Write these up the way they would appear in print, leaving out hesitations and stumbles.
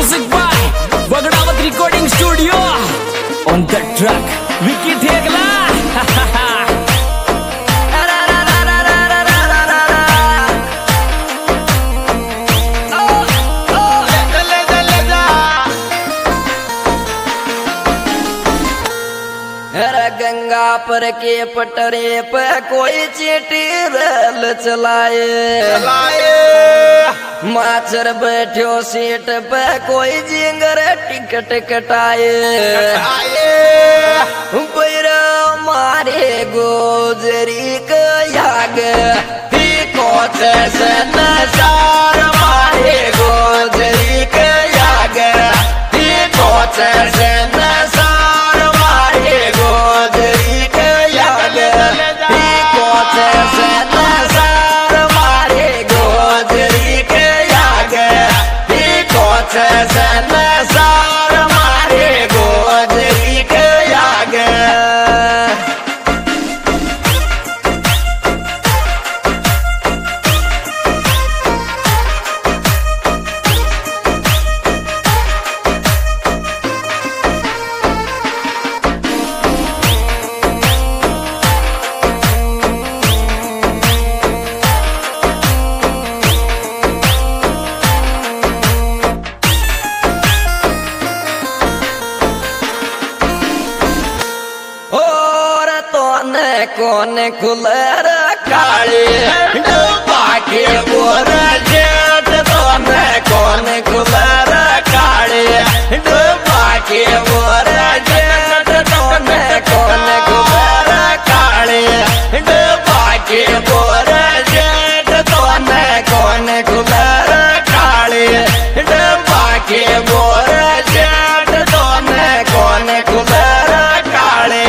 Music by Bagdawat Recording Studio. On the track, Vicky Thegla. Ganga पर के पटरे पे कोई चीटी रेल चलाए माचर बैठो सीट पे कोई जिंगर टिकट कटाए पैरा मारे गोजरी के याग ही कोच से नजार मारे गोजरी के याग ही कोच से नजार मारे गोजरी के याग ही कोच से नजार मारे गोजरी के याग ही कोच से नजार मारे गोजरी के याग कौन खुलर काले डूबा के बोर जेठ कौन कौन खुलर काले डूबा के बोर जेठ कौन कौन खुलर काले डूबा के बोर जेठ कौन कौन खुलर काले डूबा के बोर जेठ कौन कौन खुलर काले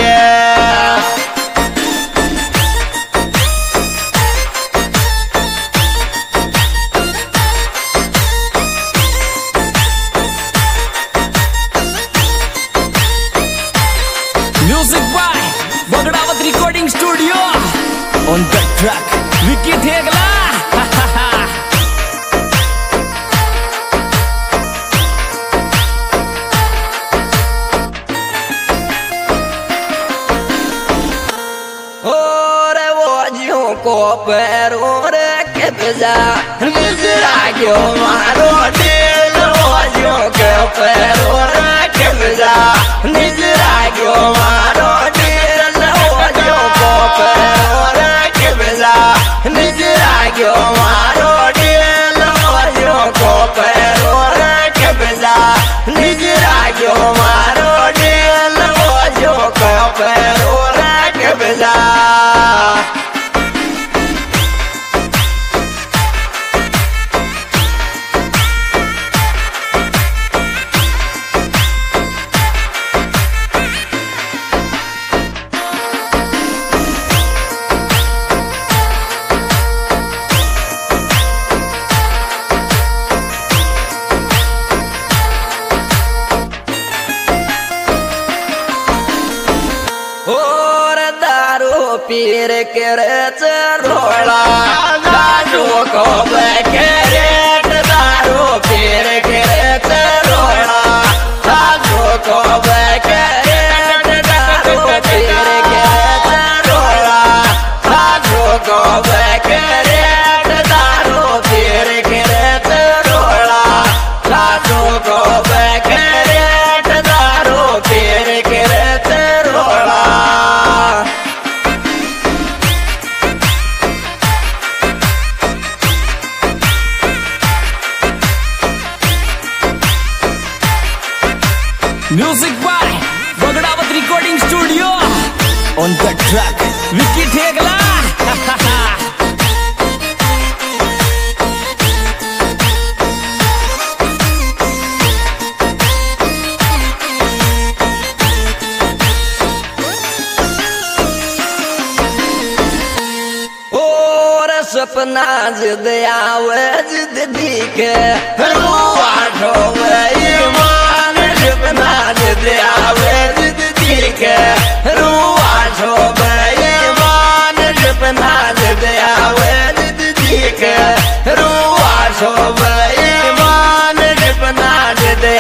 Music by Bagdawat Recording Studio. On the track, Vicky Thegla. को पैरों रे के बजा निजरा क्यों मारो दिल वाजियों के पैरों रे के बजा निजरा क्यों मारो दिल वाजियों को पैरों रे के बजा निजरा क्यों मारो दिल वाजियों को पैरों रे के बजा निजरा क्यों मारो दिल वाजियों को पैरों रे के बजा पीर के रोड़ा दारू को बेकरेट दारू पीर के रोड़ा दारू को बेकरेट दारू पीर के रोड़ा दारू को बेकरेट दारू पीर के रोड़ा दारू को बेकरेट दारू पीर के रोड़ा Music by Bagdawat Recording Studio. On the track, Vicky Thegla. सपना जिद आवे जिद दिखे रुआ ढोवे ईमान सपना जिद आवे जिद दिखे रुआ ढोवे ईमान सपना जिद आवे जिद दिखे रुआ ढोवे ईमान सपना जिद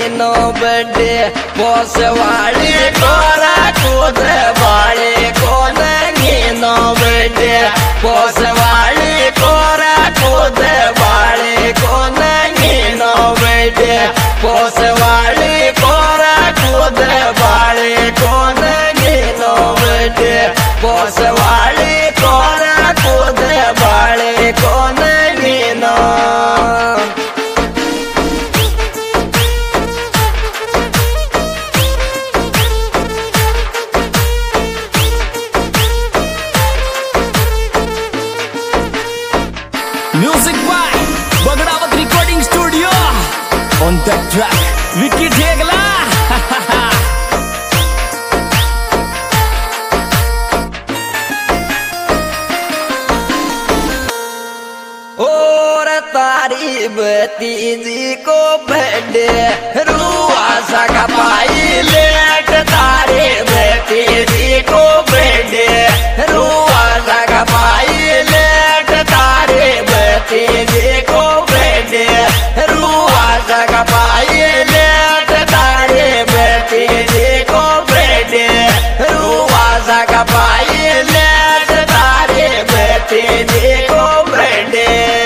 नो बर्थडे बॉस वाली कोरा कूद वाले को नो बर्थडे बॉस वाली कोरा कूद वाले को नो बर्थडे बॉस वाली कोरा कूद वाले को नो बर्थडे बॉस वाली कोरा कूद वाले को नो Music by Bagdavat Recording Studio. On that track, Vicky Dhegla. और तारी भतीजी को बर्थडे रुआ सका पाई लेट तारी भतीजी को बर्थडे रुआ सका पाई लेट तारी भतीजी को बर्थडे रुआ सका पाई लेट तारी भतीजी को बर्थडे रुआ सका पाई लेट तारी भतीजी को बर्थडे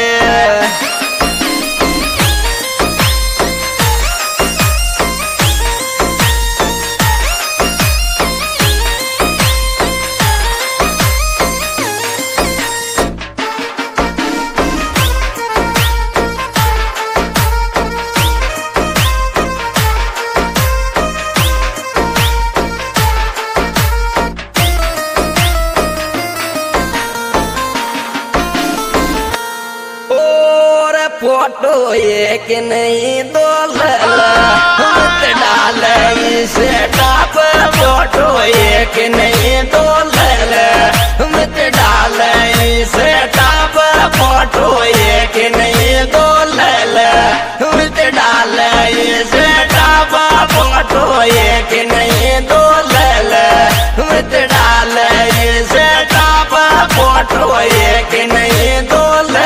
फोटो एक नहीं दो मत डाल इसे टाप फोटो एक नहीं दो मत डाल इसे टाप फोटो एक नहीं दो मत डाल इसे टाप फोटो एक नहीं दो मत डाल इसे टाप फोटो एक नहीं दो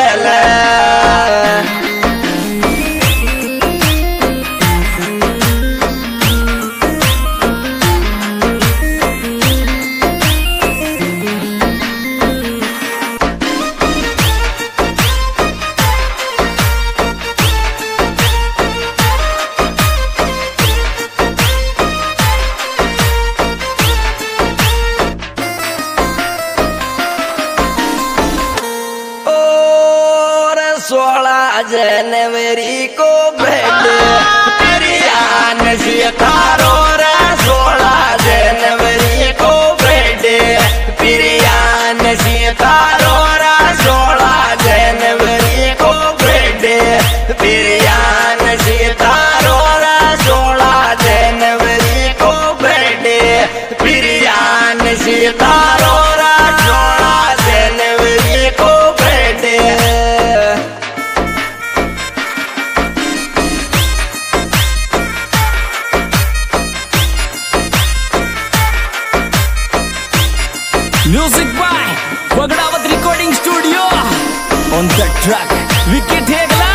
जनवरी को बर्थडे प्रियान से तारो 16 जनवरी को बर्थडे प्रियान से तारो 16 जनवरी को बर्थडे प्रियान से तारो 16 जनवरी को बर्थडे प्रियान से तारो 16 जनवरी को birthday Music by Bagdavat Recording Studio. On that track, Vicky Dhegla.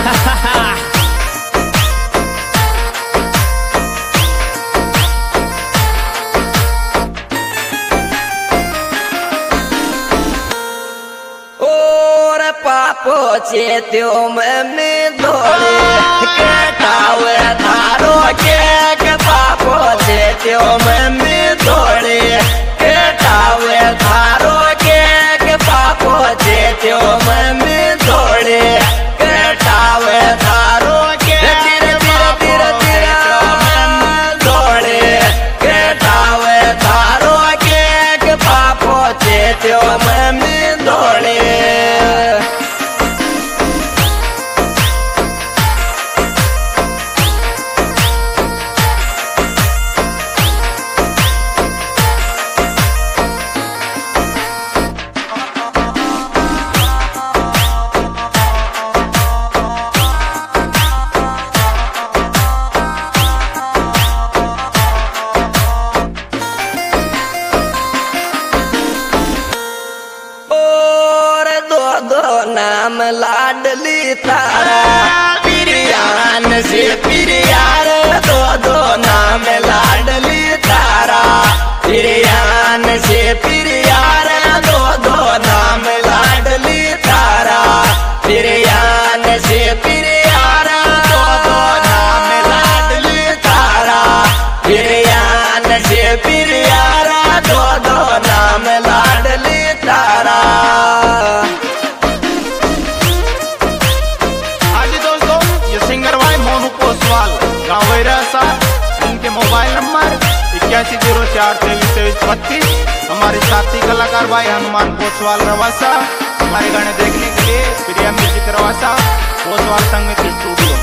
और पापो चेत्यो में धोले कटावे थारो केक पापो चेत्यो में धोले कटावे थारो केक पापो चेत्यो में धोले कटावे थारो केक धीरे धीरे धीरे धोले कटावे थारो केक पापो चेत्यो में धोले नाम लाडली तारा पिरियान से पिरियार रे पिरियारा दो दो नाम लाडली तारा। आज दोस्तों ये सिंगर भाई मोनू पोसवाल गाँव वैरासा, इनके मोबाइल नंबर 8104232332। हमारे साथी कलाकार भाई हनुमान पोसवाल रवासा। हमारे गाने देखने के लिए प्रिया म्यूजिक रवासा, पोसवाल संगीत स्टूडियो।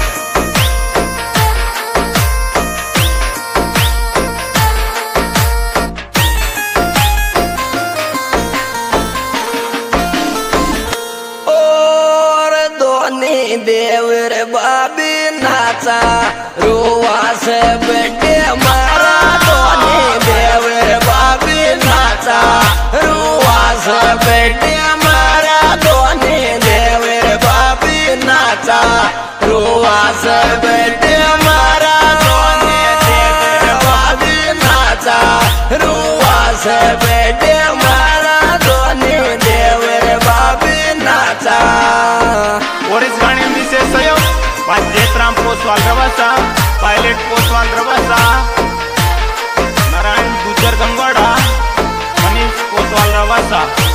और दोनी देवर बाबी नाचा रुआ से बेटे मारा। दोनी देवर बाबी नाचा रुआ से बेटे मारा। दोनी देवर बाबी नाचा रुआ से बेटे मारा। दोनी देवर बाबी नाचा रुआ से बेटे मारा। दोनी देवर बाबी नाचा। और इस गाने में विशेष सहयोग भाई जेतराम पोसवाल रवासा, पायलट पोसवाल रवासा, नारायण गुजर गंगवाड़ा, मनीष पोसवाल रवासा।